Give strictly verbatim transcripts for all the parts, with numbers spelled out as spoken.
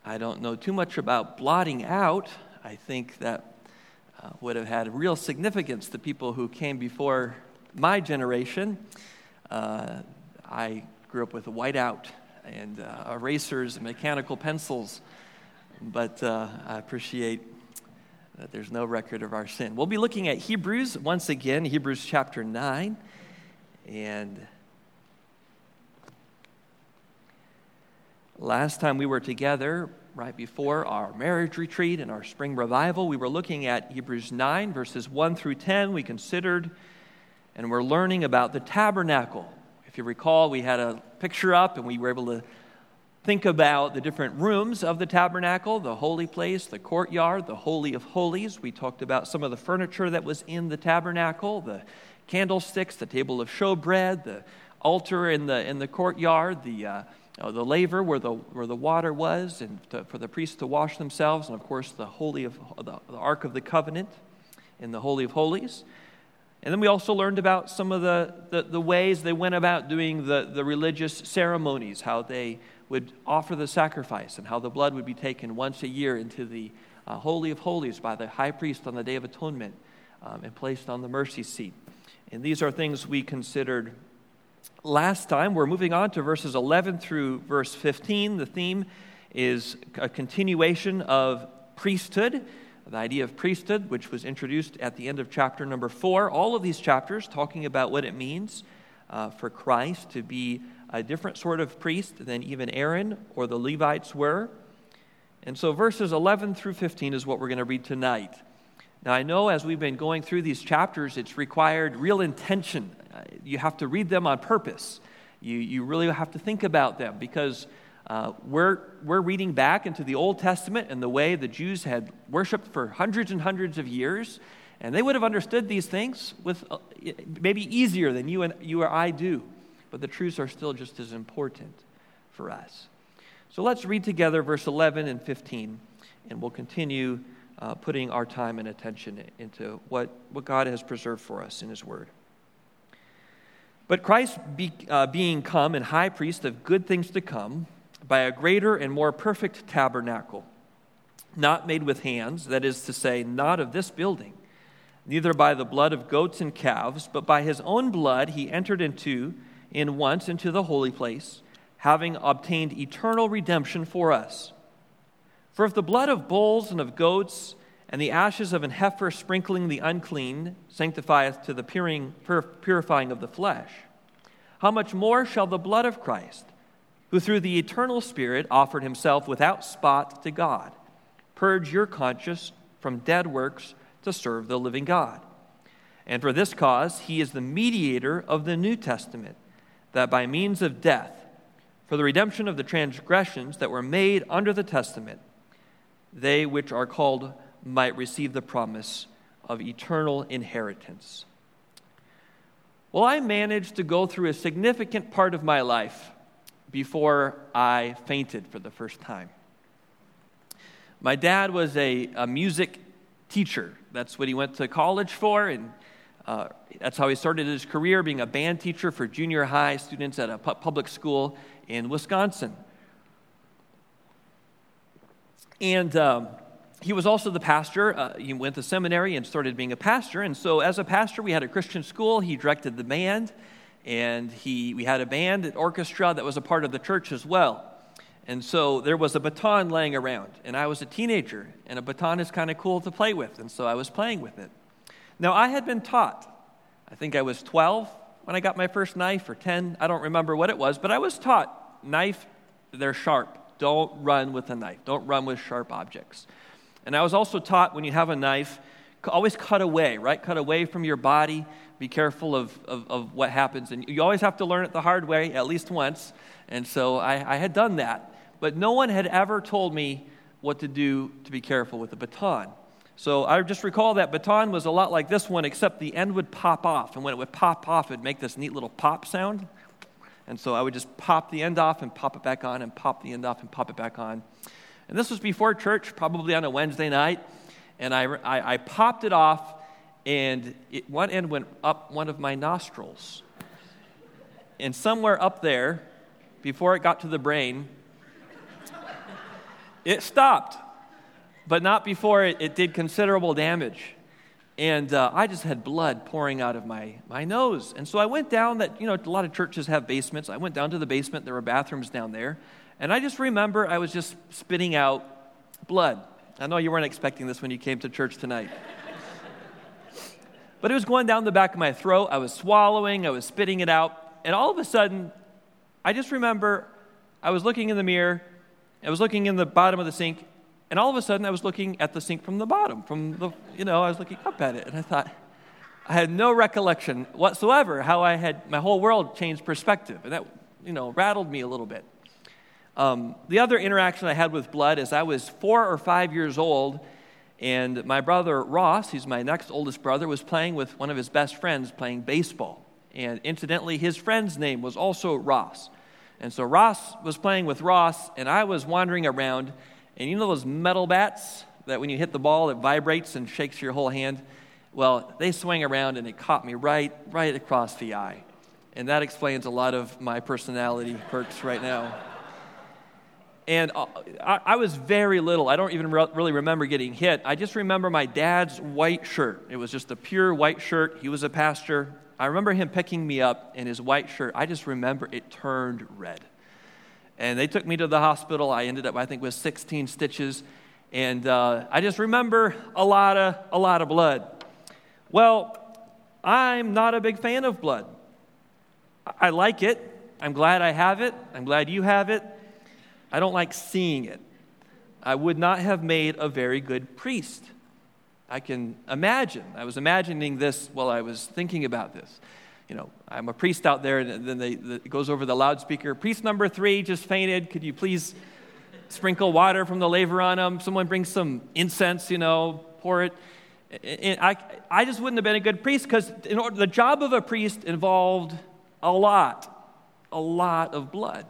I don't know too much about blotting out. I think that uh, would have had real significance to people who came before my generation. Uh, I grew up with a whiteout and uh, erasers and mechanical pencils, but uh, I appreciate that there's no record of our sin. We'll be looking at Hebrews once again, Hebrews chapter nine, and last time we were together, right before our marriage retreat and our spring revival, we were looking at Hebrews nine, verses one through ten. We considered and we're learning about the tabernacle. If you recall, we had a picture up and we were able to think about the different rooms of the tabernacle, the holy place, the courtyard, the Holy of Holies. We talked about some of the furniture that was in the tabernacle, the candlesticks, the table of showbread, the altar in the in the courtyard, the uh, uh, the laver where the where the water was, and to, for the priests to wash themselves, and of course the holy of the, the Ark of the Covenant in the Holy of Holies. And then we also learned about some of the, the, the ways they went about doing the, the religious ceremonies, how they would offer the sacrifice and how the blood would be taken once a year into the uh, Holy of Holies by the high priest on the Day of Atonement um, and placed on the mercy seat. And these are things we considered last time. We're moving on to verses eleven through verse fifteen. The theme is a continuation of priesthood. The idea of priesthood, which was introduced at the end of chapter number four. All of these chapters talking about what it means uh, for Christ to be a different sort of priest than even Aaron or the Levites were. And so verses eleven through fifteen is what we're going to read tonight. Now I know as we've been going through these chapters, it's required real intention. Uh, you have to read them on purpose. You, you really have to think about them because Uh, we're we're reading back into the Old Testament and the way the Jews had worshipped for hundreds and hundreds of years, and they would have understood these things with uh, maybe easier than you and you or I do, but the truths are still just as important for us. So let's read together verse eleven and fifteen, and we'll continue uh, putting our time and attention into what, what God has preserved for us in His Word. But Christ be, uh, being come and high priest of good things to come, by a greater and more perfect tabernacle, not made with hands, that is to say, not of this building, neither by the blood of goats and calves, but by his own blood he entered into, in once into the holy place, having obtained eternal redemption for us. For if the blood of bulls and of goats and the ashes of an heifer sprinkling the unclean sanctifieth to the purifying of the flesh, how much more shall the blood of Christ, who through the eternal Spirit offered himself without spot to God, purge your conscience from dead works to serve the living God. And for this cause he is the mediator of the New Testament, that by means of death, for the redemption of the transgressions that were made under the testament, they which are called might receive the promise of eternal inheritance. Well, I managed to go through a significant part of my life before I fainted for the first time. My dad was a, a music teacher. That's what he went to college for, and uh, that's how he started his career, being a band teacher for junior high students at a pu- public school in Wisconsin. And um, he was also the pastor. Uh, he went to seminary and started being a pastor, and so as a pastor, we had a Christian school. He directed the band. And he, we had a band, an orchestra that was a part of the church as well. And so there was a baton laying around. And I was a teenager, and a baton is kind of cool to play with. And so I was playing with it. Now, I had been taught, I think I was twelve when I got my first knife, or ten, I don't remember what it was, but I was taught, knife, they're sharp. Don't run with a knife. Don't run with sharp objects. And I was also taught when you have a knife, always cut away, right? Cut away from your body. Be careful of, of, of what happens. And you always have to learn it the hard way at least once. And so I, I had done that. But no one had ever told me what to do to be careful with a baton. So I just recall that baton was a lot like this one, except the end would pop off. And when it would pop off, it would make this neat little pop sound. And so I would just pop the end off and pop it back on and pop the end off and pop it back on. And this was before church, probably on a Wednesday night. And I, I, I popped it off. And it, one end went up one of my nostrils. And somewhere up there, before it got to the brain, it stopped, but not before it, it did considerable damage. And uh, I just had blood pouring out of my, my nose. And so I went down that, you know, a lot of churches have basements. I went down to the basement. There were bathrooms down there. And I just remember I was just spitting out blood. I know you weren't expecting this when you came to church tonight. But it was going down the back of my throat. I was swallowing. I was spitting it out. And all of a sudden, I just remember I was looking in the mirror. I was looking in the bottom of the sink. And all of a sudden, I was looking at the sink from the bottom, from the, you know, I was looking up at it. And I thought, I had no recollection whatsoever how I had, my whole world changed perspective. And that, you know, rattled me a little bit. Um, the other interaction I had with blood is I was four or five years old, and my brother Ross, he's my next oldest brother, was playing with one of his best friends playing baseball. And incidentally, his friend's name was also Ross. And so Ross was playing with Ross, and I was wandering around. And you know those metal bats that when you hit the ball, it vibrates and shakes your whole hand? Well, they swing around, and it caught me right, right across the eye. And that explains a lot of my personality quirks right now. And I, I was very little. I don't even re- really remember getting hit. I just remember my dad's white shirt. It was just a pure white shirt. He was a pastor. I remember him picking me up in his white shirt. I just remember it turned red. And they took me to the hospital. I ended up, I think, with sixteen stitches. And uh, I just remember a lot of a lot of blood. Well, I'm not a big fan of blood. I like it. I'm glad I have it. I'm glad you have it. I don't like seeing it. I would not have made a very good priest. I can imagine. I was imagining this while I was thinking about this. You know, I'm a priest out there, and then they, the, it goes over the loudspeaker. Priest number three just fainted. Could you please sprinkle water from the laver on him? Someone bring some incense, you know, pour it. And I, I just wouldn't have been a good priest because in order, the job of a priest involved a lot, a lot of blood.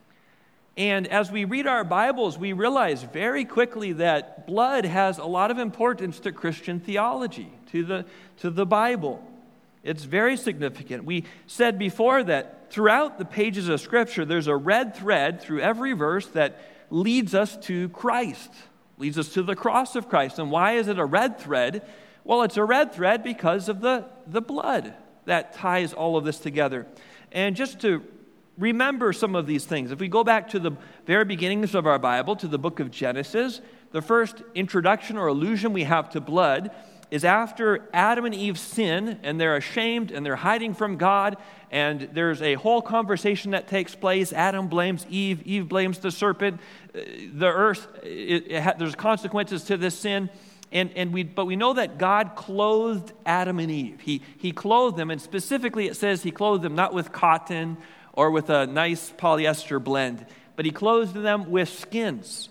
And as we read our Bibles, we realize very quickly that blood has a lot of importance to Christian theology, to the, to the Bible. It's very significant. We said before that throughout the pages of Scripture, there's a red thread through every verse that leads us to Christ, leads us to the cross of Christ. And why is it a red thread? Well, it's a red thread because of the, the blood that ties all of this together. And just to remember some of these things, if we go back to the very beginnings of our Bible, to the book of Genesis, the first introduction or allusion we have to blood is after Adam and Eve sin, and they're ashamed, and they're hiding from God, and there's a whole conversation that takes place. Adam blames Eve, Eve blames the serpent, the earth, it, it ha- there's consequences to this sin, and, and we, but we know that God clothed Adam and Eve. He, he clothed them, and specifically it says he clothed them not with cotton or with a nice polyester blend, but he clothed them with skins.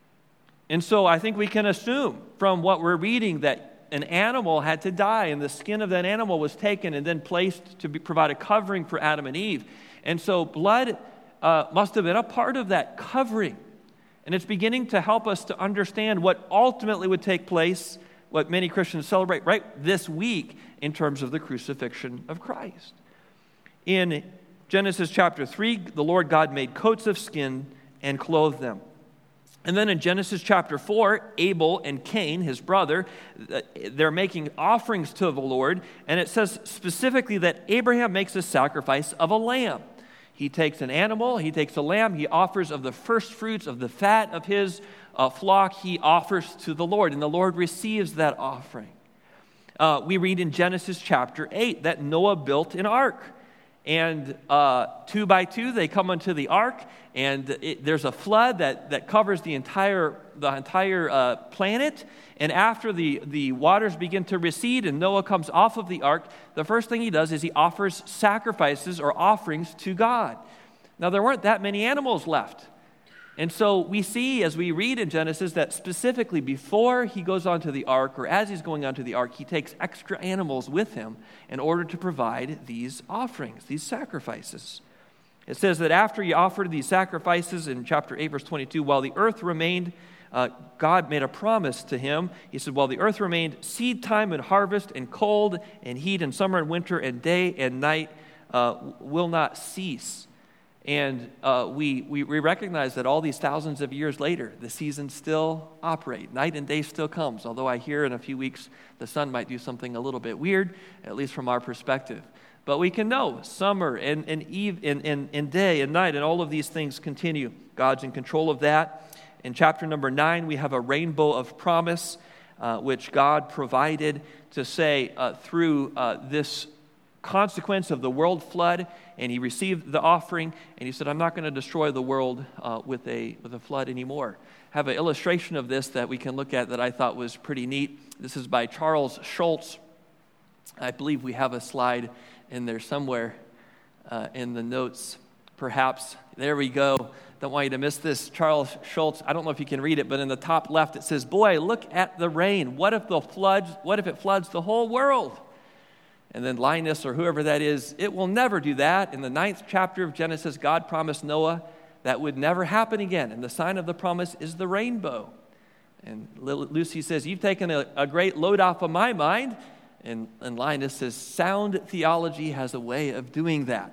And so I think we can assume from what we're reading that an animal had to die, and the skin of that animal was taken and then placed to be, provide a covering for Adam and Eve. And so blood uh, must have been a part of that covering. And it's beginning to help us to understand what ultimately would take place, what many Christians celebrate right this week in terms of the crucifixion of Christ. In Genesis chapter three, the Lord God made coats of skin and clothed them. And then in Genesis chapter four, Abel and Cain, his brother, they're making offerings to the Lord. And it says specifically that Abraham makes a sacrifice of a lamb. He takes an animal, he takes a lamb, he offers of the first fruits of the fat of his uh, flock, he offers to the Lord. And the Lord receives that offering. Uh, we read in Genesis chapter eight that Noah built an ark. And uh, two by two, they come onto the ark, and it, there's a flood that, that covers the entire the entire uh, planet. And after the, the waters begin to recede and Noah comes off of the ark, the first thing he does is he offers sacrifices or offerings to God. Now, there weren't that many animals left. And so we see as we read in Genesis that specifically before he goes onto the ark, or as he's going onto the ark, he takes extra animals with him in order to provide these offerings, these sacrifices. It says that after he offered these sacrifices in chapter eight, verse twenty-two, while the earth remained, uh, God made a promise to him. He said, while the earth remained, seed time and harvest and cold and heat and summer and winter and day and night uh, will not cease. And uh, we, we we recognize that all these thousands of years later, the seasons still operate. Night and day still comes, although I hear in a few weeks the sun might do something a little bit weird, at least from our perspective. But we can know summer and, and, eve, and, and, and day and night and all of these things continue. God's in control of that. In chapter number nine, we have a rainbow of promise, uh, which God provided to say uh, through uh, this consequence of the world flood, and he received the offering, and he said, I'm not going to destroy the world uh, with a with a flood anymore. I have an illustration of this that we can look at that I thought was pretty neat. This is by Charles Schulz. I believe we have a slide in there somewhere uh, in the notes, perhaps. There we go. Don't want you to miss this. Charles Schulz, I don't know if you can read it, but in the top left it says, boy, look at the rain. What if the floods, what if it floods the whole world? And then Linus, or whoever that is, it will never do that. In the ninth chapter of Genesis, God promised Noah that would never happen again. And the sign of the promise is the rainbow. And Lucy says, you've taken a, a great load off of my mind. And, and Linus says, sound theology has a way of doing that.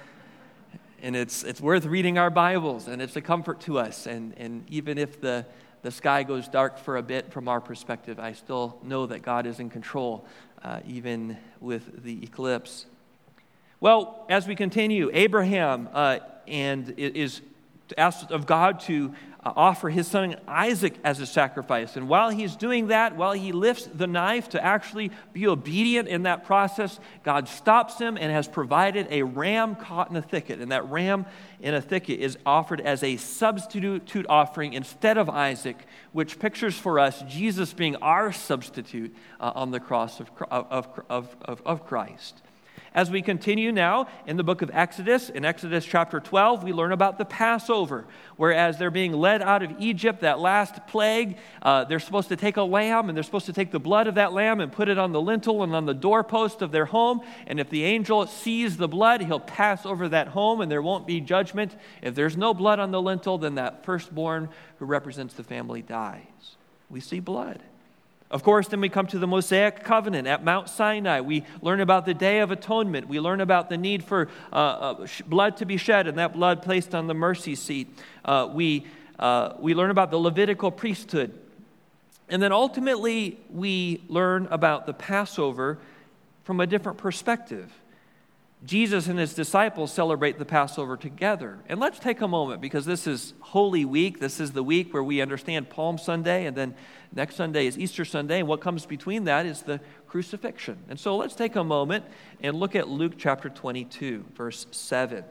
And it's it's worth reading our Bibles, and it's a comfort to us. And, and even if the, the sky goes dark for a bit from our perspective, I still know that God is in control, uh, even with the eclipse. Well, as we continue, Abraham uh, and is asked of God to uh, offer his son Isaac as a sacrifice. And while he's doing that, while he lifts the knife to actually be obedient in that process, God stops him and has provided a ram caught in a thicket. And that ram in a thicket is offered as a substitute offering instead of Isaac, which pictures for us Jesus being our substitute uh, on the cross of, of, of, of, of Christ. As we continue now in the book of Exodus, in Exodus chapter twelve, we learn about the Passover. Whereas they're being led out of Egypt, that last plague, uh, they're supposed to take a lamb, and they're supposed to take the blood of that lamb and put it on the lintel and on the doorpost of their home. And if the angel sees the blood, he'll pass over that home, and there won't be judgment. If there's no blood on the lintel, then that firstborn who represents the family dies. We see blood. Of course, then we come to the Mosaic covenant at Mount Sinai. We learn about the Day of Atonement. We learn about the need for uh, uh, sh- blood to be shed, and that blood placed on the mercy seat. Uh, we, uh, we learn about the Levitical priesthood. And then ultimately, we learn about the Passover from a different perspective. Jesus and his disciples celebrate the Passover together. And let's take a moment, because this is Holy Week. This is the week where we understand Palm Sunday, and then next Sunday is Easter Sunday, and what comes between that is the crucifixion. And so let's take a moment and look at Luke chapter twenty-two, verse seven.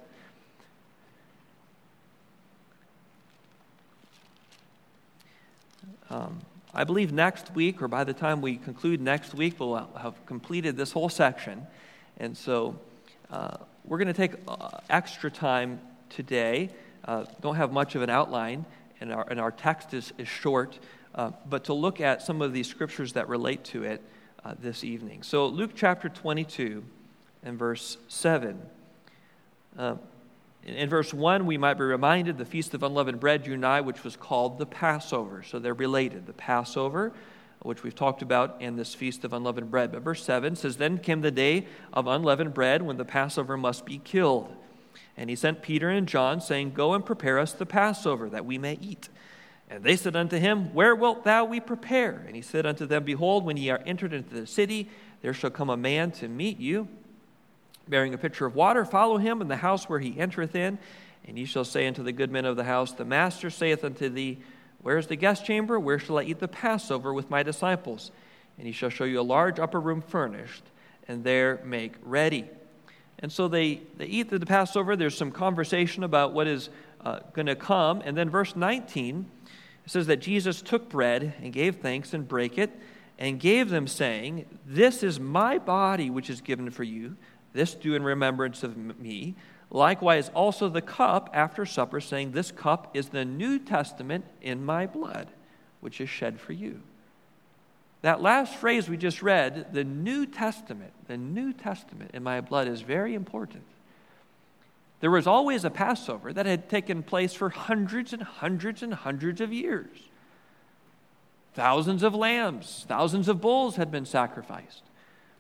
Um, I believe next week, or by the time we conclude next week, we'll have completed this whole section. And so uh, we're going to take uh, extra time today. Uh, don't have much of an outline, and our, and our text is, is short, uh, but to look at some of these scriptures that relate to it uh, this evening. So Luke chapter twenty-two and verse seven. Uh, in, in verse one, we might be reminded the Feast of Unleavened Bread drew nigh, which was called the Passover. So they're related. The Passover, which we've talked about, in this Feast of Unleavened Bread. But verse seven says, Then came the day of unleavened bread, when the Passover must be killed. And he sent Peter and John, saying, Go and prepare us the Passover, that we may eat. And they said unto him, Where wilt thou we prepare? And he said unto them, Behold, when ye are entered into the city, there shall come a man to meet you, bearing a pitcher of water. Follow him in the house where he entereth in. And ye shall say unto the good men of the house, The master saith unto thee, Where is the guest chamber? Where shall I eat the Passover with my disciples? And he shall show you a large upper room furnished, and there make ready. And so they, they eat the Passover. There's some conversation about what is uh, going to come. And then verse nineteen, it says that Jesus took bread and gave thanks and brake it and gave them, saying, This is my body which is given for you. This do in remembrance of me. Likewise also the cup after supper, saying, This cup is the New Testament in my blood, which is shed for you. That last phrase we just read, the New Testament, the New Testament in my blood, is very important. There was always a Passover that had taken place for hundreds and hundreds and hundreds of years. Thousands of lambs, thousands of bulls had been sacrificed.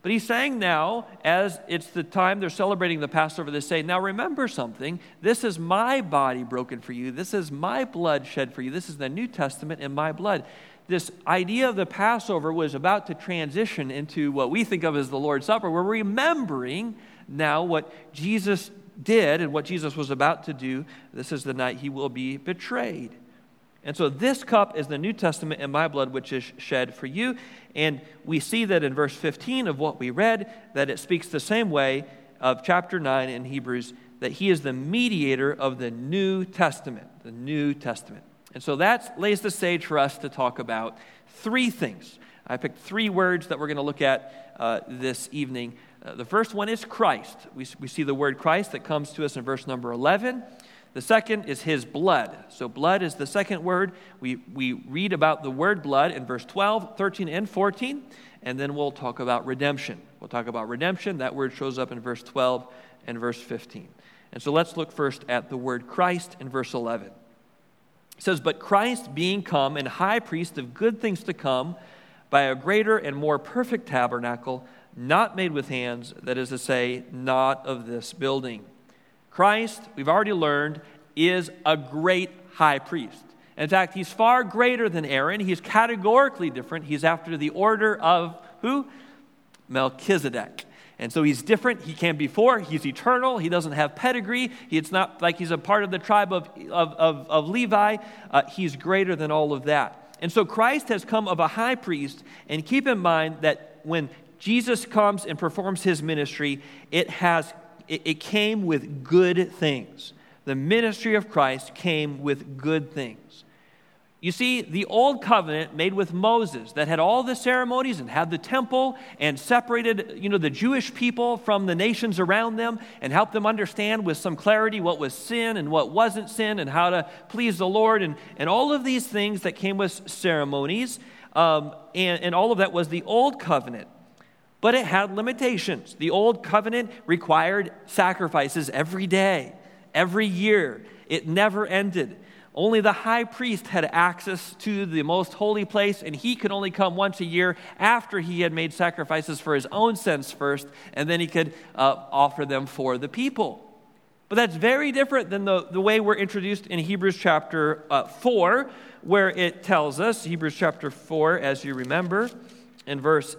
But he's saying now, as it's the time they're celebrating the Passover, they say, now remember something. This is my body broken for you. This is my blood shed for you. This is the New Testament in my blood. This idea of the Passover was about to transition into what we think of as the Lord's Supper. We're remembering now what Jesus did and what Jesus was about to do. This is the night he will be betrayed. And so this cup is the New Testament in my blood, which is shed for you. And we see that in verse fifteen of what we read, that it speaks the same way of chapter nine in Hebrews, that he is the mediator of the New Testament, the New Testament. And so that lays the stage for us to talk about three things. I picked three words that we're going to look at uh, this evening. Uh, the first one is Christ. We, we see the word Christ that comes to us in verse number eleven. The second is his blood. So blood is the second word. We, we read about the word blood in verse twelve, thirteen, and fourteen, and then we'll talk about redemption. We'll talk about redemption. That word shows up in verse twelve and verse fifteen. And so let's look first at the word Christ in verse eleven. It says, but Christ being come and high priest of good things to come by a greater and more perfect tabernacle, not made with hands, that is to say, not of this building. Christ, we've already learned, is a great high priest. In fact, he's far greater than Aaron. He's categorically different. He's after the order of who? Melchizedek. And so he's different. He came before. He's eternal. He doesn't have pedigree. He, it's not like he's a part of the tribe of, of, of, of Levi. Uh, he's greater than all of that. And so Christ has come of a high priest. And keep in mind that when Jesus comes and performs his ministry, it has It, it came with good things. The ministry of Christ came with good things. You see, the old covenant made with Moses that had all the ceremonies and had the temple and separated, you know, the Jewish people from the nations around them and helped them understand with some clarity what was sin and what wasn't sin and how to please the Lord and, and all of these things that came with ceremonies. Um, and, and all of that was the old covenant. But it had limitations. The old covenant required sacrifices every day, every year. It never ended. Only the high priest had access to the most holy place, and he could only come once a year after he had made sacrifices for his own sins first, and then he could uh, offer them for the people. But that's very different than the, the way we're introduced in Hebrews chapter uh, four, where it tells us, Hebrews chapter four, as you remember, in verse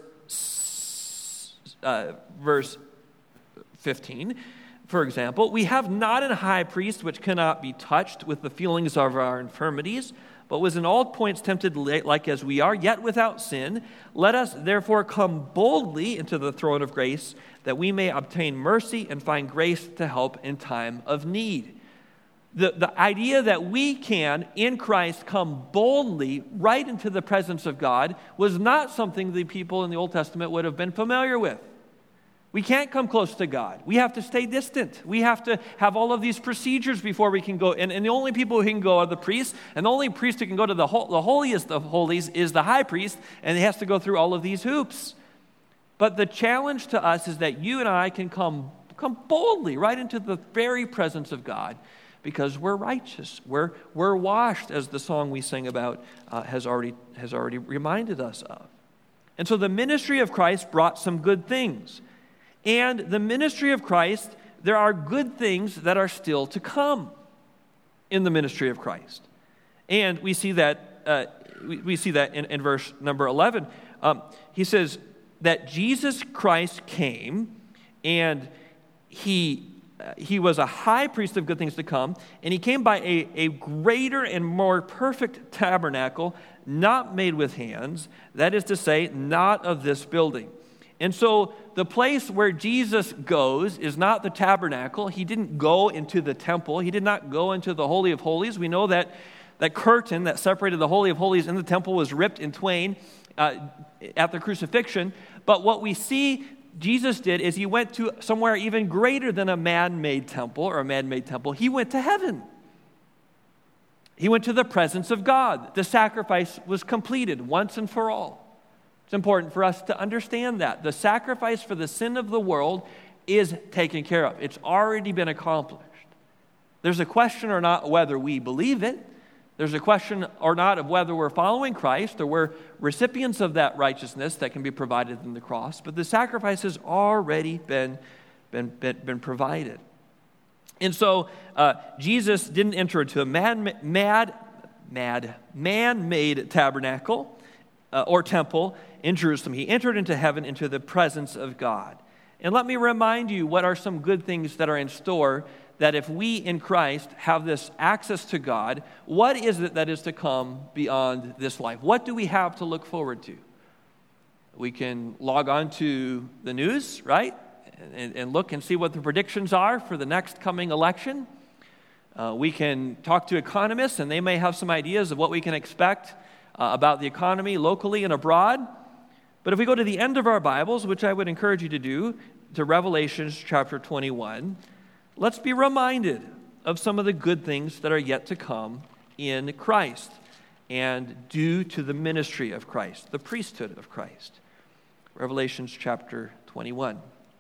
Uh, verse fifteen, for example, we have not a high priest which cannot be touched with the feelings of our infirmities, but was in all points tempted like as we are, yet without sin. Let us therefore come boldly into the throne of grace, that we may obtain mercy and find grace to help in time of need. The, the idea that we can, in Christ, come boldly right into the presence of God was not something the people in the Old Testament would have been familiar with. We can't come close to God. We have to stay distant. We have to have all of these procedures before we can go. And, and the only people who can go are the priests. And the only priest who can go to the, ho- the holiest of holies is the high priest. And he has to go through all of these hoops. But the challenge to us is that you and I can come, come boldly right into the very presence of God because we're righteous. We're, we're washed, as the song we sing about uh, has already, has already reminded us of. And so the ministry of Christ brought some good things. And the ministry of Christ, there are good things that are still to come in the ministry of Christ. And we see that uh, we, we see that in, in verse number eleven. Um, he says that Jesus Christ came and he uh, he was a high priest of good things to come, and he came by a, a greater and more perfect tabernacle, not made with hands, that is to say, not of this building. And so the place where Jesus goes is not the tabernacle. He didn't go into the temple. He did not go into the Holy of Holies. We know that that curtain that separated the Holy of Holies in the temple was ripped in twain uh, at the crucifixion. But what we see Jesus did is he went to somewhere even greater than a man-made temple or a man-made temple. He went to heaven. He went to the presence of God. The sacrifice was completed once and for all. It's important for us to understand that. The sacrifice for the sin of the world is taken care of. It's already been accomplished. There's a question or not whether we believe it. There's a question or not of whether we're following Christ or we're recipients of that righteousness that can be provided in the cross, but the sacrifice has already been, been, been, been provided. And so uh, Jesus didn't enter into a man, mad, mad, man-made tabernacle uh, or temple in Jerusalem. He entered into heaven, into the presence of God. And let me remind you what are some good things that are in store, that if we in Christ have this access to God, what is it that is to come beyond this life? What do we have to look forward to? We can log on to the news, right? And, and look and see what the predictions are for the next coming election. Uh, we can talk to economists, and they may have some ideas of what we can expect uh, about the economy locally and abroad. But if we go to the end of our Bibles, which I would encourage you to do, to Revelation chapter twenty-one, let's be reminded of some of the good things that are yet to come in Christ and due to the ministry of Christ, the priesthood of Christ. Revelation chapter twenty-one.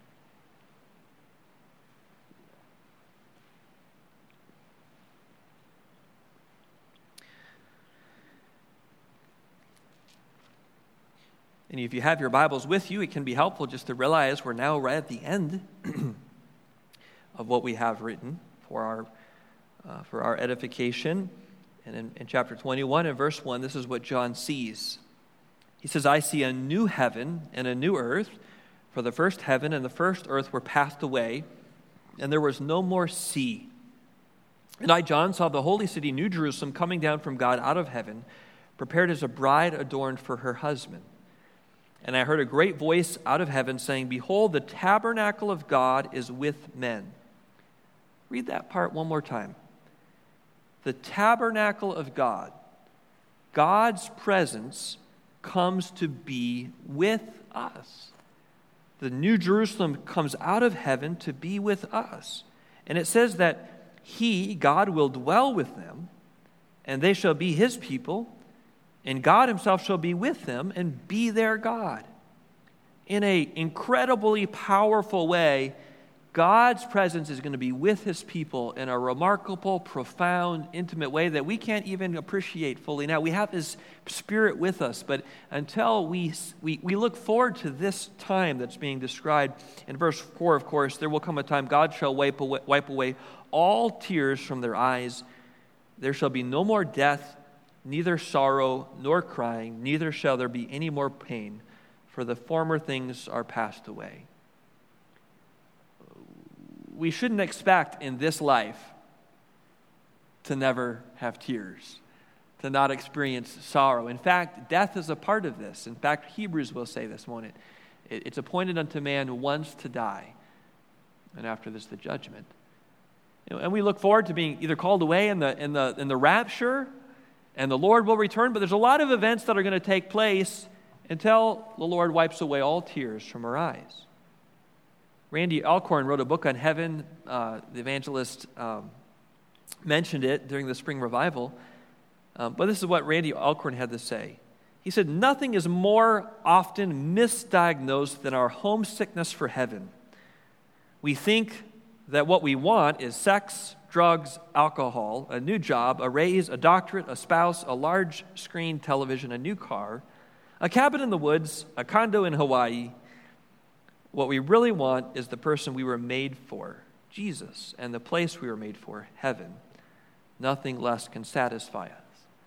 And if you have your Bibles with you, it can be helpful just to realize we're now right at the end of what we have written for our uh, for our edification. And in, in chapter twenty-one and verse one, this is what John sees. He says, I see a new heaven and a new earth, for the first heaven and the first earth were passed away, and there was no more sea. And I, John, saw the holy city, New Jerusalem, coming down from God out of heaven, prepared as a bride adorned for her husband. And I heard a great voice out of heaven saying, Behold, the tabernacle of God is with men. Read that part one more time. The tabernacle of God, God's presence comes to be with us. The New Jerusalem comes out of heaven to be with us. And it says that He, God, will dwell with them, and they shall be His people, and God Himself shall be with them and be their God. In an incredibly powerful way, God's presence is going to be with His people in a remarkable, profound, intimate way that we can't even appreciate fully now. We have His Spirit with us, but until we, we, we look forward to this time that's being described in verse four, of course, there will come a time God shall wipe away, wipe away all tears from their eyes. There shall be no more death, neither sorrow nor crying, neither shall there be any more pain, for the former things are passed away. We shouldn't expect in this life to never have tears, to not experience sorrow. In fact, death is a part of this. In fact, Hebrews will say this, won't it? It's appointed unto man once to die, and after this the judgment. And we look forward to being either called away in the in the in the rapture, and the Lord will return, but there's a lot of events that are going to take place until the Lord wipes away all tears from our eyes. Randy Alcorn wrote a book on heaven. Uh, the evangelist um, mentioned it during the spring revival. Um, but this is what Randy Alcorn had to say. He said, nothing is more often misdiagnosed than our homesickness for heaven. We think that what we want is sex, drugs, alcohol, a new job, a raise, a doctorate, a spouse, a large screen television, a new car, a cabin in the woods, a condo in Hawaii. What we really want is the person we were made for, Jesus, and the place we were made for, heaven. Nothing less can satisfy us.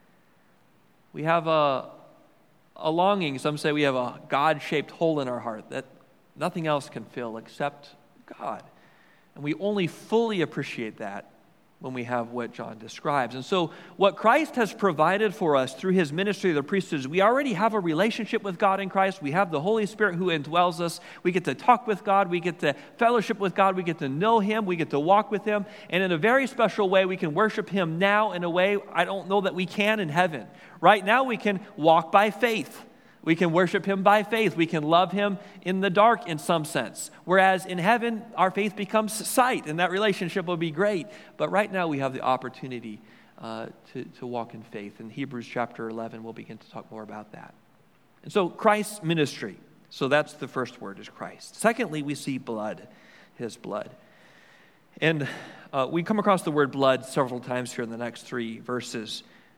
We have a, a longing, some say we have a God-shaped hole in our heart that nothing else can fill except God. And we only fully appreciate that when we have what John describes. And so what Christ has provided for us through His ministry of the priesthood is we already have a relationship with God in Christ. We have the Holy Spirit who indwells us. We get to talk with God. We get to fellowship with God. We get to know Him. We get to walk with Him. And in a very special way, we can worship Him now in a way I don't know that we can in heaven. Right now, we can walk by faith. We can worship Him by faith. We can love Him in the dark in some sense. Whereas in heaven, our faith becomes sight, and that relationship will be great. But right now, we have the opportunity uh, to, to walk in faith. In Hebrews chapter eleven, we'll begin to talk more about that. And so Christ's ministry. So that's the first word, is Christ. Secondly, we see blood, His blood. And uh, we come across the word blood several times here in the next three verses.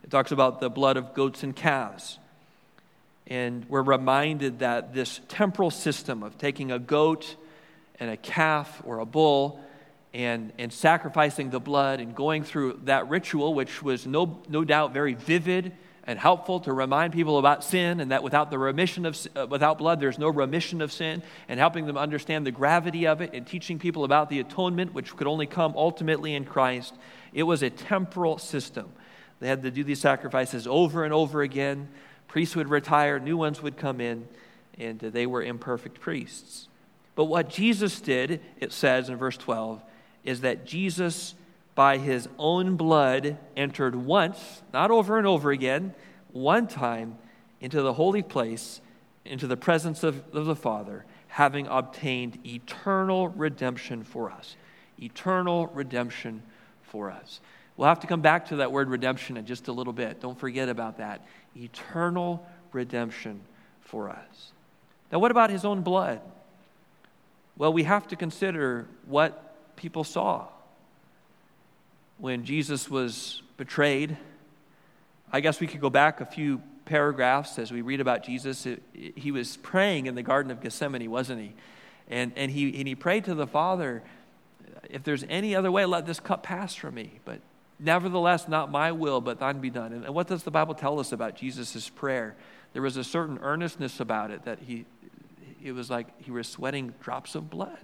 It talks about the blood of goats and calves. And we're reminded that this temporal system of taking a goat and a calf or a bull and, and sacrificing the blood and going through that ritual, which was no, no doubt very vivid and helpful to remind people about sin, and that without the remission of uh, without blood, there's no remission of sin, and helping them understand the gravity of it and teaching people about the atonement, which could only come ultimately in Christ. It was a temporal system. They had to do these sacrifices over and over again. Priests would retire, new ones would come in, and they were imperfect priests. But what Jesus did, it says in verse twelve, is that Jesus, by his own blood, entered once, not over and over again, one time, into the holy place, into the presence of, of the Father, having obtained eternal redemption for us. Eternal redemption for us. We'll have to come back to that word redemption in just a little bit. Don't forget about that. Eternal redemption for us. Now, what about his own blood? Well, we have to consider what people saw when Jesus was betrayed. I guess we could go back a few paragraphs as we read about Jesus. It, it, he was praying in the Garden of Gethsemane, wasn't he? And, and he and he prayed to the Father, if there's any other way, let this cup pass from me. But nevertheless, not my will, but thine be done. And what does the Bible tell us about Jesus' prayer? There was a certain earnestness about it that he, it was like he was sweating drops of blood.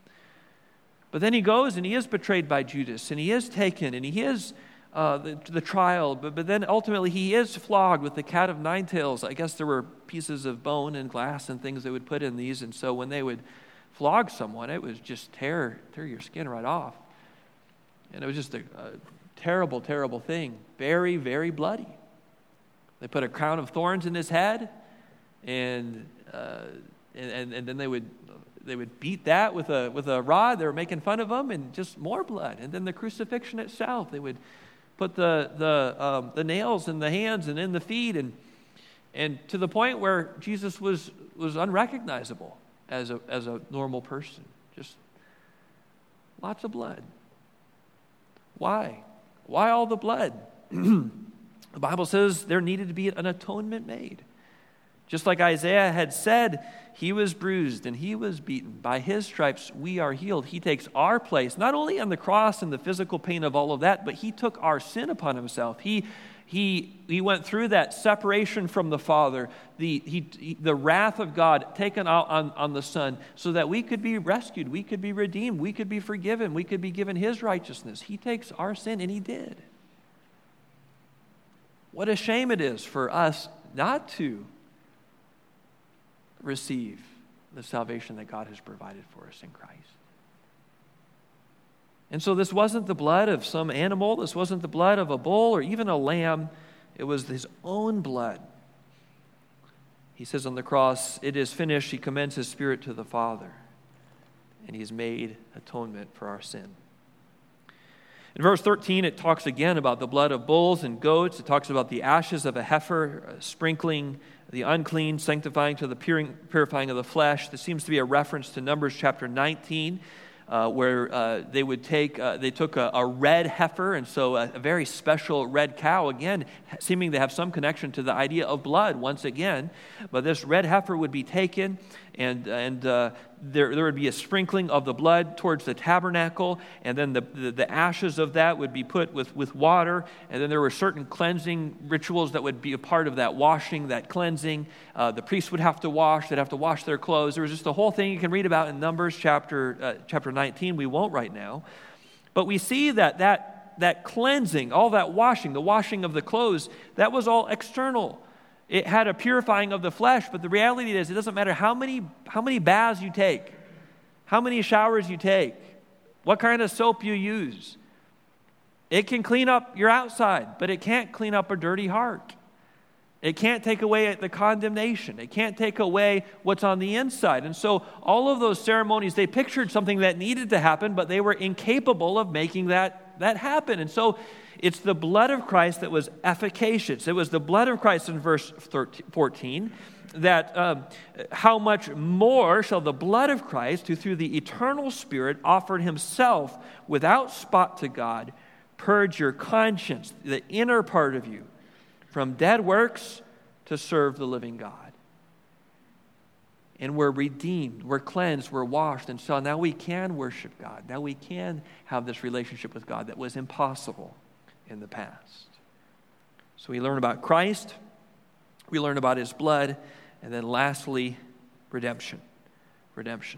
But then he goes and he is betrayed by Judas, and he is taken, and he is uh, the, the trial, but, but then ultimately he is flogged with the cat of nine tails. I guess there were pieces of bone and glass and things they would put in these, and so when they would flog someone, it was just tear, tear your skin right off. And it was just a, a terrible, terrible thing. Very, very bloody. They put a crown of thorns in his head, and uh, and, and, and then they would they would beat that with a with a rod. They were making fun of him, and just more blood. And then the crucifixion itself, they would put the the um, the nails in the hands and in the feet, and and to the point where Jesus was was unrecognizable as a as a normal person. Just lots of blood. Why? Why all the blood? The Bible says there needed to be an atonement made. Just like Isaiah had said, he was bruised and he was beaten. By his stripes we are healed. He takes our place, not only on the cross and the physical pain of all of that, but he took our sin upon himself. He he he went through that separation from the Father, the he, he the wrath of God taken out on, on the Son, so that we could be rescued, we could be redeemed, we could be forgiven, we could be given his righteousness. He takes our sin, and he did. What a shame it is for us not to receive the salvation that God has provided for us in Christ. And so this wasn't the blood of some animal. This wasn't the blood of a bull or even a lamb. It was his own blood. He says on the cross, "It is finished." He commends his spirit to the Father, and he's made atonement for our sin. In verse thirteen, it talks again about the blood of bulls and goats. It talks about the ashes of a heifer, uh, sprinkling the unclean, sanctifying to the purifying of the flesh. This seems to be a reference to Numbers chapter nineteen, uh, where uh, they would take, uh, they took a, a red heifer, and so a, a very special red cow, again, seeming to have some connection to the idea of blood once again. But this red heifer would be taken, and and uh, there, there would be a sprinkling of the blood towards the tabernacle, and then the, the, the ashes of that would be put with, with water, and then there were certain cleansing rituals that would be a part of that washing, that cleansing. Uh, the priests would have to wash, they'd have to wash their clothes. There was just a whole thing you can read about in Numbers chapter uh, chapter nineteen. We won't right now. But we see that that that cleansing, all that washing, the washing of the clothes, that was all external. It had a purifying of the flesh, but the reality is it doesn't matter how many how many baths you take, how many showers you take, what kind of soap you use. It can clean up your outside, but it can't clean up a dirty heart. It can't take away the condemnation. It can't take away what's on the inside. And so all of those ceremonies, they pictured something that needed to happen, but they were incapable of making that, that happen. And so it's the blood of Christ that was efficacious. It was the blood of Christ in verse fourteen that um, how much more shall the blood of Christ, who through the eternal Spirit offered himself without spot to God, purge your conscience, the inner part of you, from dead works to serve the living God. And we're redeemed, we're cleansed, we're washed, and so now we can worship God. Now we can have this relationship with God that was impossible in the past. So we learn about Christ, we learn about his blood, and then lastly, redemption. Redemption.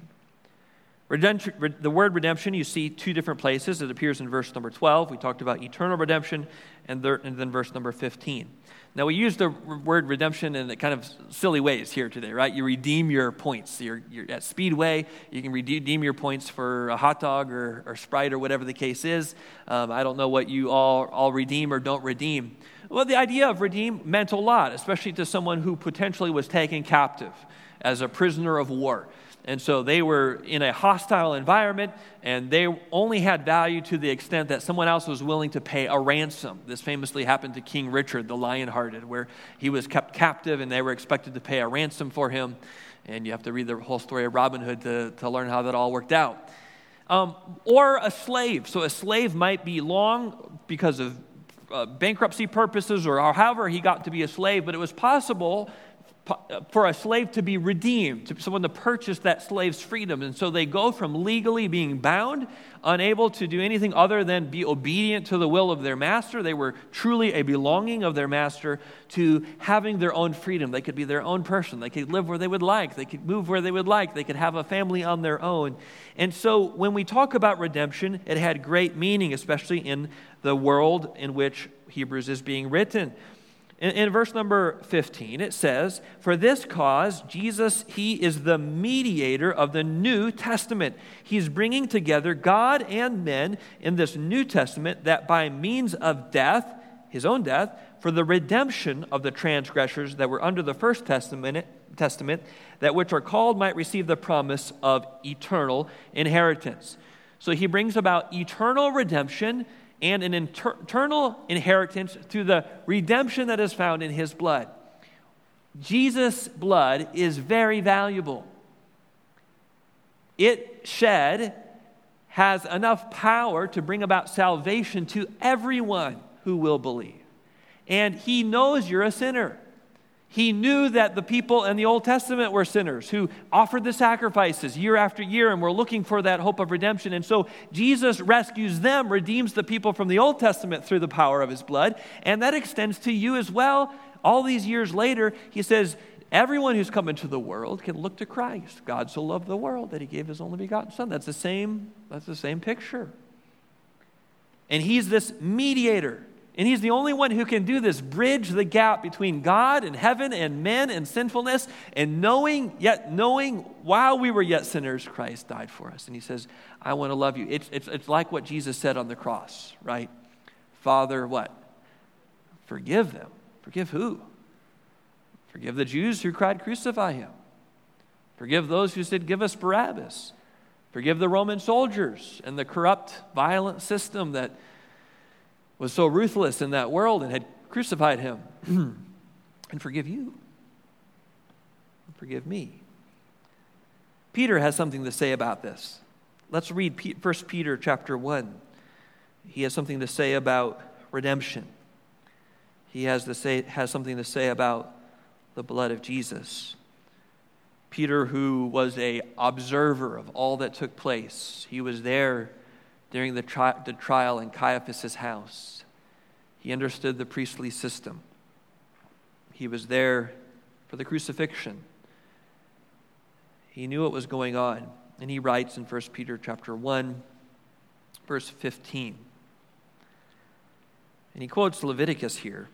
Redemption. The word redemption you see two different places. It appears in verse number twelve. We talked about eternal redemption, and, there, and then verse number fifteen. Now we use the word redemption in kind of silly ways here today, right? You redeem your points. You're, you're at Speedway, you can redeem your points for a hot dog or, or Sprite or whatever the case is. Um, I don't know what you all, all redeem or don't redeem. Well, the idea of redeem meant a lot, especially to someone who potentially was taken captive as a prisoner of war. And so they were in a hostile environment, and they only had value to the extent that someone else was willing to pay a ransom. This famously happened to King Richard, the Lion-Hearted, where he was kept captive, and they were expected to pay a ransom for him. And you have to read the whole story of Robin Hood to, to learn how that all worked out. Um, or a slave. So a slave might be long because of uh, bankruptcy purposes or however he got to be a slave, but it was possible for a slave to be redeemed, to someone to purchase that slave's freedom. And so they go from legally being bound, unable to do anything other than be obedient to the will of their master. They were truly a belonging of their master, to having their own freedom. They could be their own person. They could live where they would like. They could move where they would like. They could have a family on their own. And so when we talk about redemption, it had great meaning, especially in the world in which Hebrews is being written. In, in verse number fifteen, it says, "For this cause, Jesus, he is the mediator of the New Testament." He's bringing together God and men in this New Testament, that by means of death, his own death, for the redemption of the transgressors that were under the first testament, testament, that which are called might receive the promise of eternal inheritance. So he brings about eternal redemption and an inter- eternal inheritance through the redemption that is found in his blood. Jesus' blood is very valuable. It shed has enough power to bring about salvation to everyone who will believe. And he knows you're a sinner. He knew that the people in the Old Testament were sinners who offered the sacrifices year after year and were looking for that hope of redemption. And so Jesus rescues them, redeems the people from the Old Testament through the power of his blood. And that extends to you as well. All these years later, he says, everyone who's come into the world can look to Christ. God so loved the world that he gave his only begotten Son. That's the same, that's the same picture. And he's this mediator. And he's the only one who can do this, bridge the gap between God and heaven and men and sinfulness, and knowing, yet knowing while we were yet sinners, Christ died for us. And he says, I want to love you. It's, it's, it's like what Jesus said on the cross, right? Father, what? Forgive them. Forgive who? Forgive the Jews who cried, crucify him. Forgive those who said, give us Barabbas. Forgive the Roman soldiers and the corrupt, violent system that was so ruthless in that world and had crucified him. And forgive you. And forgive me. Peter has something to say about this. Let's read First Peter chapter one. He has something to say about redemption. He has, to say, has something to say about the blood of Jesus. Peter, who was an observer of all that took place, he was there during the, tri- the trial in Caiaphas' house. He understood the priestly system. He was there for the crucifixion. He knew what was going on. And he writes in First Peter chapter one, verse fifteen. And he quotes Leviticus here.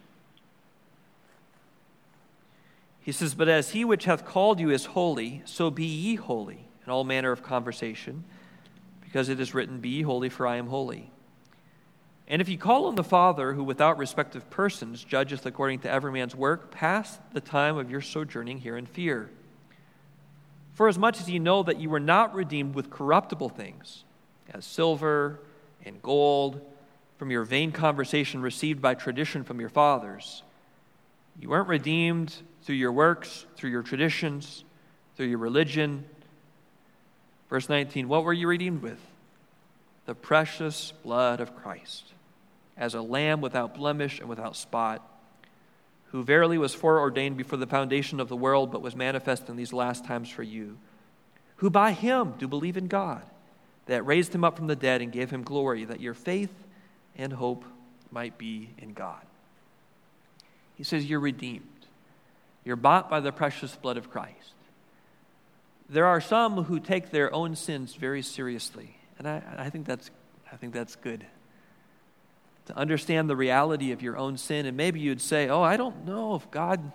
He says, "But as he which hath called you is holy, so be ye holy in all manner of conversation, because it is written, be ye holy, for I am holy. And if ye call on the Father, who without respect of persons judgeth according to every man's work, pass the time of your sojourning here in fear. For as much as ye know that ye were not redeemed with corruptible things, as silver and gold, from your vain conversation received by tradition from your fathers. You weren't redeemed through your works, through your traditions, through your religion. Verse nineteen, what were you redeemed with? The precious blood of Christ, as a lamb without blemish and without spot, who verily was foreordained before the foundation of the world, but was manifest in these last times for you, who by him do believe in God, that raised him up from the dead and gave him glory, that your faith and hope might be in God. He says you're redeemed. You're bought by the precious blood of Christ. There are some who take their own sins very seriously, and I, I think that's I think that's good. To understand the reality of your own sin, and maybe you'd say, oh, I don't know if God,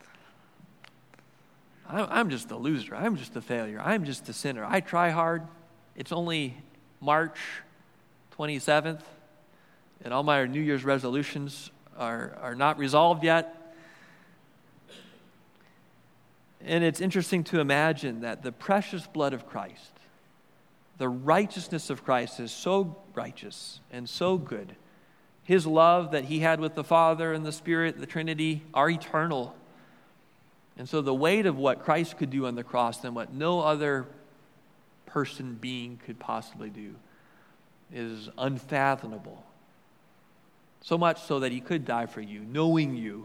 I'm just a loser. I'm just a failure. I'm just a sinner. I try hard. It's only March twenty-seventh, and all my New Year's resolutions are, are not resolved yet. And it's interesting to imagine that the precious blood of Christ, the righteousness of Christ is so righteous and so good. His love that he had with the Father and the Spirit, the Trinity, are eternal. And so the weight of what Christ could do on the cross and what no other person, being could possibly do is unfathomable. So much so that he could die for you, knowing you,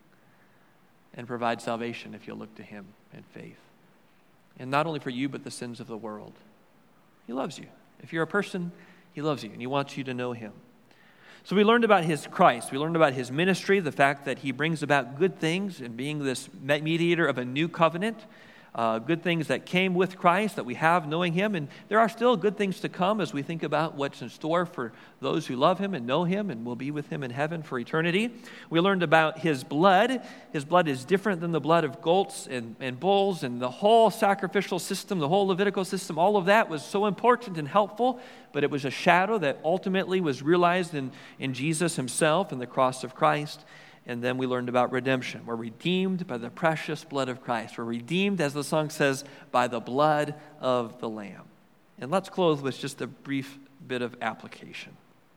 and provide salvation if you'll look to him in faith. And not only for you, but the sins of the world. He loves you. If you're a person, he loves you, and he wants you to know him. So we learned about his Christ. We learned about his ministry, the fact that he brings about good things and being this mediator of a new covenant, uh, good things that came with Christ that we have knowing him. And there are still good things to come as we think about what's in store for those who love him and know him and will be with him in heaven for eternity. We learned about his blood. His blood is different than the blood of goats and, and bulls, and the whole sacrificial system, the whole Levitical system, all of that was so important and helpful, but it was a shadow that ultimately was realized in, in Jesus himself and the cross of Christ. And then we learned about redemption. We're redeemed by the precious blood of Christ. We're redeemed, as the song says, by the blood of the Lamb. And let's close with just a brief bit of application.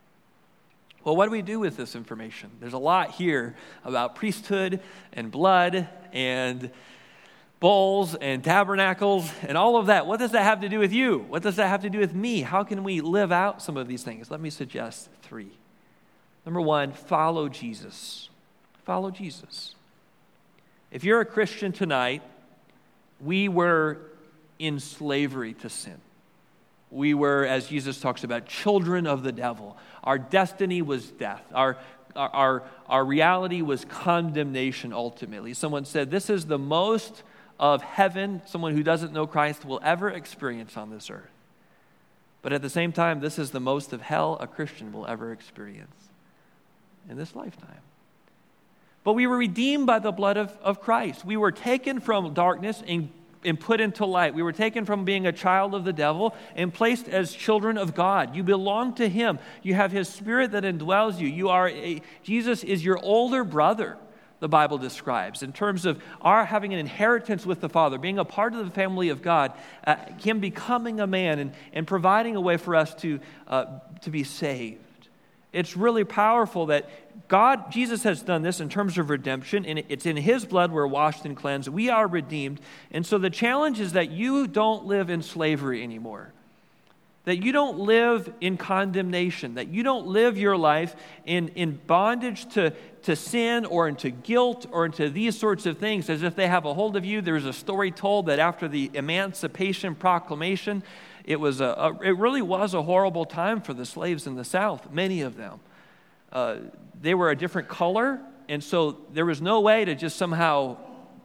Well, what do we do with this information? There's a lot here about priesthood and blood and bowls and tabernacles and all of that. What does that have to do with you? What does that have to do with me? How can we live out some of these things? Let me suggest three. Number one, follow Jesus. Follow Jesus. If you're a Christian tonight, we were in slavery to sin. We were, as Jesus talks about, children of the devil. Our destiny was death. Our, our, our reality was condemnation ultimately. Someone said, this is the most of heaven someone who doesn't know Christ will ever experience on this earth. But at the same time, this is the most of hell a Christian will ever experience in this lifetime. But we were redeemed by the blood of, of Christ. We were taken from darkness and, and put into light. We were taken from being a child of the devil and placed as children of God. You belong to him. You have his Spirit that indwells you. You are a, Jesus is your older brother, the Bible describes, in terms of our having an inheritance with the Father, being a part of the family of God, uh, him becoming a man and, and providing a way for us to, uh, to be saved. It's really powerful that God, Jesus has done this in terms of redemption, and it's in his blood we're washed and cleansed. We are redeemed. And so the challenge is that you don't live in slavery anymore, that you don't live in condemnation, that you don't live your life in, in bondage to, to sin or into guilt or into these sorts of things as if they have a hold of you. There's a story told that after the Emancipation Proclamation, It was a, a, it really was a horrible time for the slaves in the South, many of them. Uh, they were a different color, and so there was no way to just somehow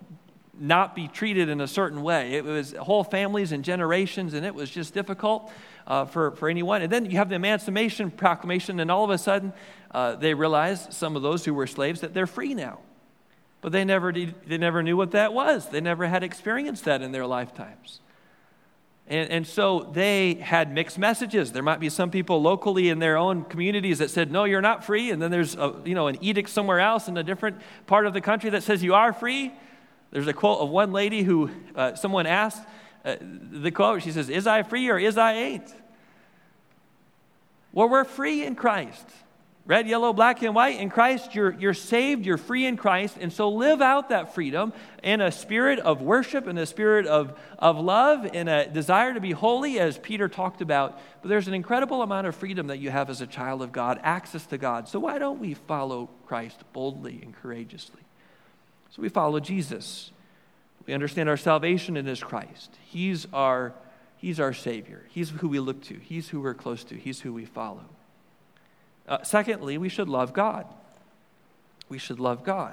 not be treated in a certain way. It was whole families and generations, and it was just difficult uh, for, for anyone. And then you have the Emancipation Proclamation, and all of a sudden uh, they realized, some of those who were slaves, that they're free now. But they never did, they never knew what that was. They never had experienced that in their lifetimes. And, and so they had mixed messages. There might be some people locally in their own communities that said, no, you're not free. And then there's a, you know, an edict somewhere else in a different part of the country that says you are free. There's a quote of one lady who uh, someone asked, uh, the quote, she says, is I free or is I ain't? Well, we're free in Christ. Red, yellow, black, and white. In Christ, you're, you're saved, you're free in Christ. And so live out that freedom in a spirit of worship, in a spirit of, of love, in a desire to be holy, as Peter talked about. But there's an incredible amount of freedom that you have as a child of God, access to God. So why don't we follow Christ boldly and courageously? So we follow Jesus. We understand our salvation in His Christ. He's our, He's our Savior. He's who we look to. He's who we're close to. He's who we follow. Uh, secondly, we should love God. We should love God.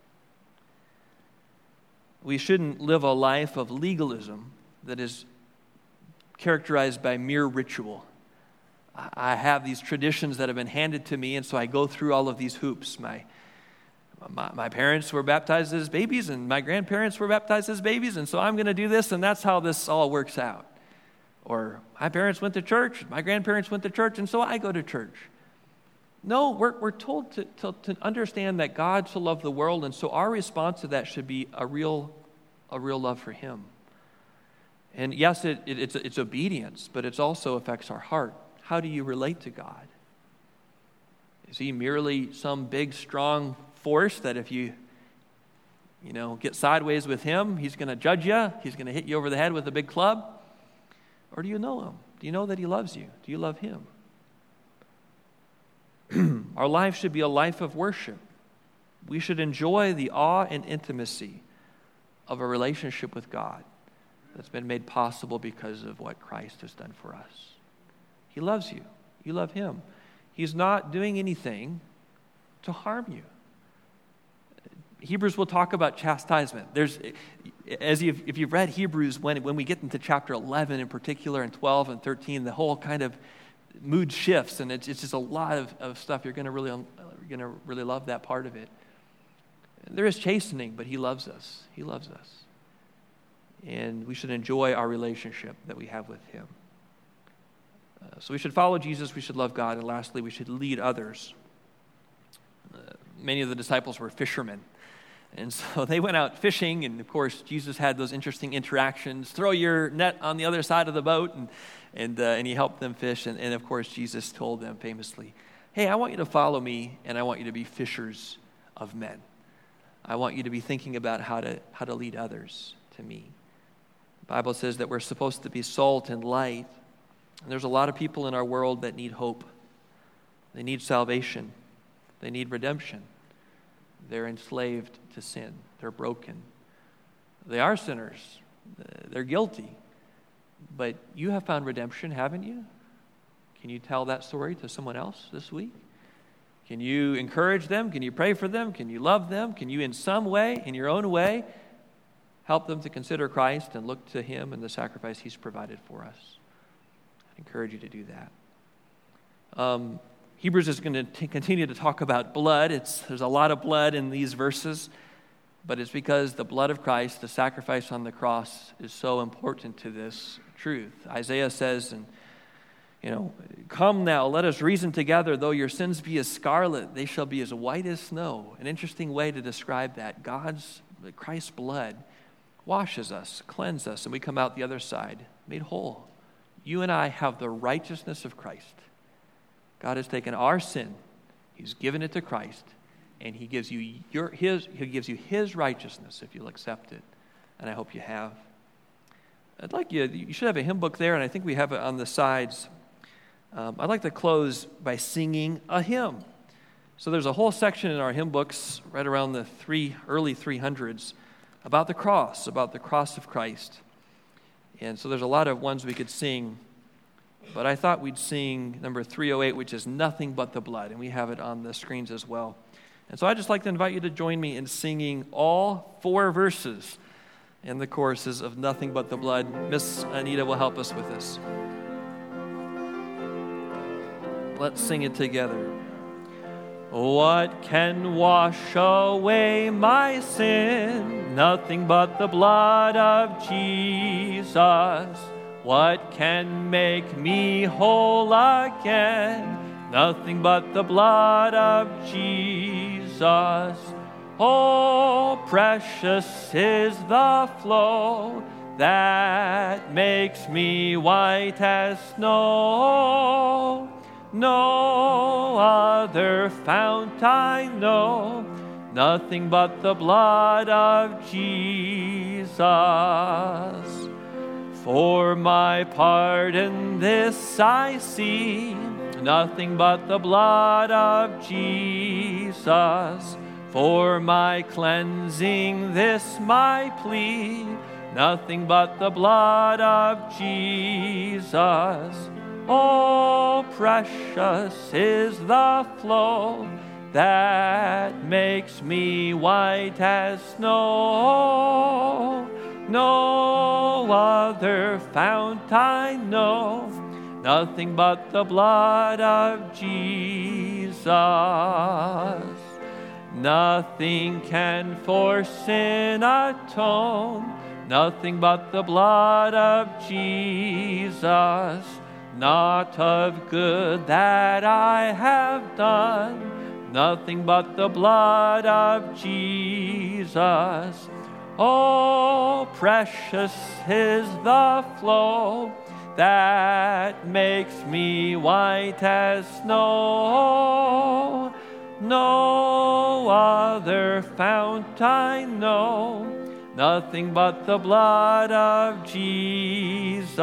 We shouldn't live a life of legalism that is characterized by mere ritual. I have these traditions that have been handed to me, and so I go through all of these hoops. My, my, my parents were baptized as babies, and my grandparents were baptized as babies, and so I'm going to do this, and that's how this all works out. Or my parents went to church, my grandparents went to church, and so I go to church. No, we're, we're told to, to, to understand that God so loved the world, and so our response to that should be a real, a real love for Him. And yes, it, it, it's, it's obedience, but it also affects our heart. How do you relate to God? Is He merely some big, strong force that if you, you know, get sideways with Him, He's going to judge you, He's going to hit you over the head with a big club? Or do you know Him? Do you know that He loves you? Do you love Him? Our life should be a life of worship. We should enjoy the awe and intimacy of a relationship with God that's been made possible because of what Christ has done for us. He loves you. You love Him. He's not doing anything to harm you. Hebrews will talk about chastisement. There's, as you've, if you've read Hebrews, when, when we get into chapter eleven in particular, and twelve and thirteen, the whole kind of mood shifts, and it's, it's just a lot of, of stuff. You're going to really, you're going to really love that part of it. There is chastening, but He loves us. He loves us. And we should enjoy our relationship that we have with Him. Uh, so we should follow Jesus, we should love God, and lastly, we should lead others. Uh, many of the disciples were fishermen. And so they went out fishing, and of course, Jesus had those interesting interactions. Throw your net on the other side of the boat, and and, uh, and He helped them fish. And, and of course, Jesus told them famously, hey, I want you to follow me, and I want you to be fishers of men. I want you to be thinking about how to how to lead others to me. The Bible says that we're supposed to be salt and light. And there's a lot of people in our world that need hope. They need salvation. They need redemption. They're enslaved to sin. They're broken. They are sinners. They're guilty. But you have found redemption, haven't you? Can you tell that story to someone else this week? Can you encourage them? Can you pray for them? Can you love them? Can you in some way, in your own way, help them to consider Christ and look to Him and the sacrifice He's provided for us? I encourage you to do that. Um, Hebrews is going to t- continue to talk about blood. It's, there's a lot of blood in these verses, but it's because the blood of Christ, the sacrifice on the cross, is so important to this truth. Isaiah says, and you know, come now, let us reason together. Though your sins be as scarlet, they shall be as white as snow. An interesting way to describe that. God's, Christ's blood washes us, cleanses us, and we come out the other side made whole. You and I have the righteousness of Christ. God has taken our sin, He's given it to Christ, and He gives you your His He gives you His righteousness if you'll accept it. And I hope you have. I'd like you, you should have a hymn book there, and I think we have it on the sides. Um, I'd like to close by singing a hymn. So there's a whole section in our hymn books right around the three early three hundreds about the cross, about the cross of Christ. And so there's a lot of ones we could sing, but I thought we'd sing number three oh eight, which is Nothing But the Blood, and we have it on the screens as well. And so I'd just like to invite you to join me in singing all four verses in the choruses of Nothing But the Blood. Miss Anita will help us with this. Let's sing it together. What can wash away my sin? Nothing but the blood of Jesus. What can make me whole again? Nothing but the blood of Jesus. Oh, precious is the flow that makes me white as snow. No other fount I know, nothing but the blood of Jesus. For my pardon this I see, nothing but the blood of Jesus. For my cleansing, this my plea, nothing but the blood of Jesus. Oh, precious is the flow that makes me white as snow. No other fount I know, nothing but the blood of Jesus. Nothing can for sin atone, nothing but the blood of Jesus. Not of good that I have done, nothing but the blood of Jesus. Oh, precious is the flow that makes me white as snow. No other fount I know, nothing but the blood of Jesus.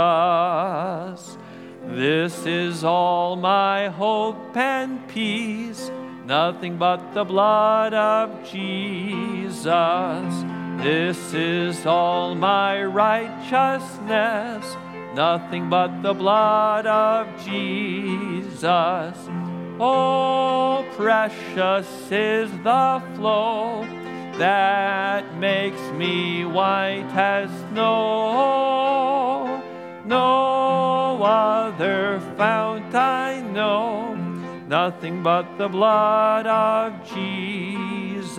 This is all my hope and peace, nothing but the blood of Jesus. This is all my righteousness, nothing but the blood of Jesus. Oh, precious is the flow that makes me white as snow. No other fount I know, nothing but the blood of Jesus.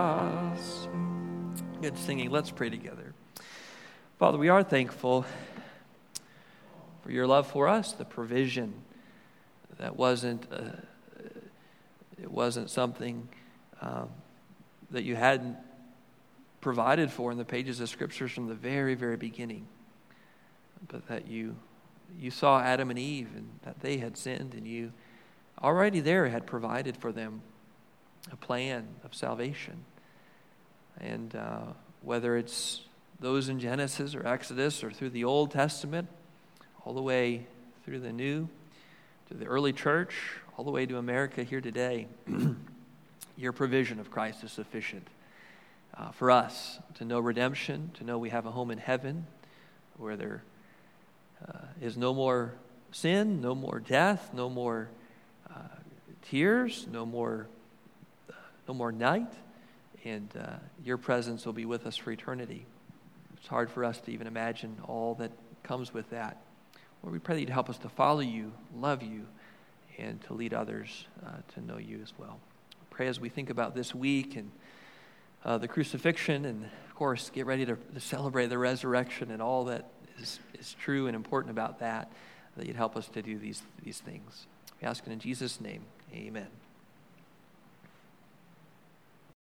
Good singing. Let's pray together. Father, we are thankful for your love for us, the provision that wasn't uh, it wasn't something um, that you hadn't provided for in the pages of Scriptures from the very, very beginning, but that you you saw Adam and Eve and that they had sinned, and you already there had provided for them a plan of salvation. And uh, whether it's those in Genesis or Exodus or through the Old Testament, all the way through the New, to the early church, all the way to America here today, your provision of Christ is sufficient uh, for us to know redemption, to know we have a home in heaven where there uh, is no more sin, no more death, no more uh, tears, no more, uh, no more night, and uh, your presence will be with us for eternity. It's hard for us to even imagine all that comes with that. Lord, we pray that you'd help us to follow you, love you, and to lead others uh, to know you as well. Pray as we think about this week and uh, the crucifixion, and of course, get ready to, to celebrate the resurrection and all that is, is true and important about that, that you'd help us to do these, these things. We ask it in Jesus' name. Amen.